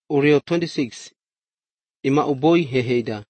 Urio 26 ima uboi heheida.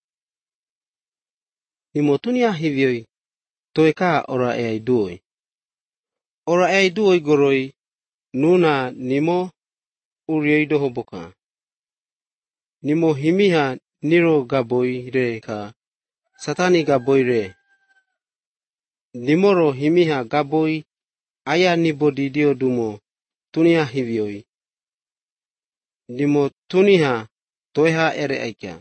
Nimo tunia hivioi toeka ora eai duoi. Ora eai duoi goroi nuna nimo urioi doho boka. Nimo himiha niro gaboi re ka satani gaboi re. Nimoro himiha gaboi aya nibodidio dumo tunia hivioi. Nimo tuniha toeha ere aika.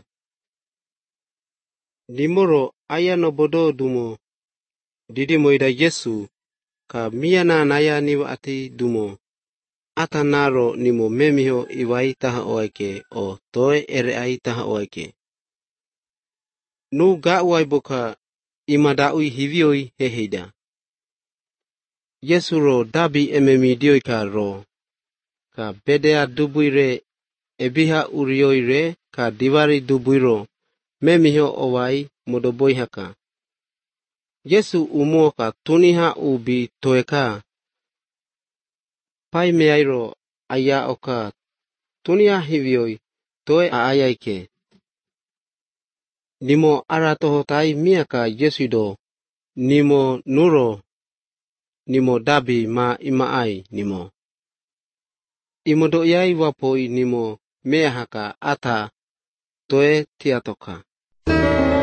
Nimoro aya nobodo dumo didi moida Yesu ka miana naya niwa ati dumo ata naro nimo memiho iwai taha oaike o toe ere ai taha oaike. Nu ga uai boka imadaui hivioi heheida. Yesu ro dabi ememidioi ka ro ka bedea dubui re ebiha urioi re ka divari dubui ro memiho owai modoboi haka. Yesu umuo ka tuniha ubi toeka. Pai meairo aya oka tunia hivioi toe aayaike. Nimo aratohotai miaka Yesu do nimo nuro nimo dabi ma imaai nimo. Imodo yai wapoi nimo mea haka ata toe tiatoka.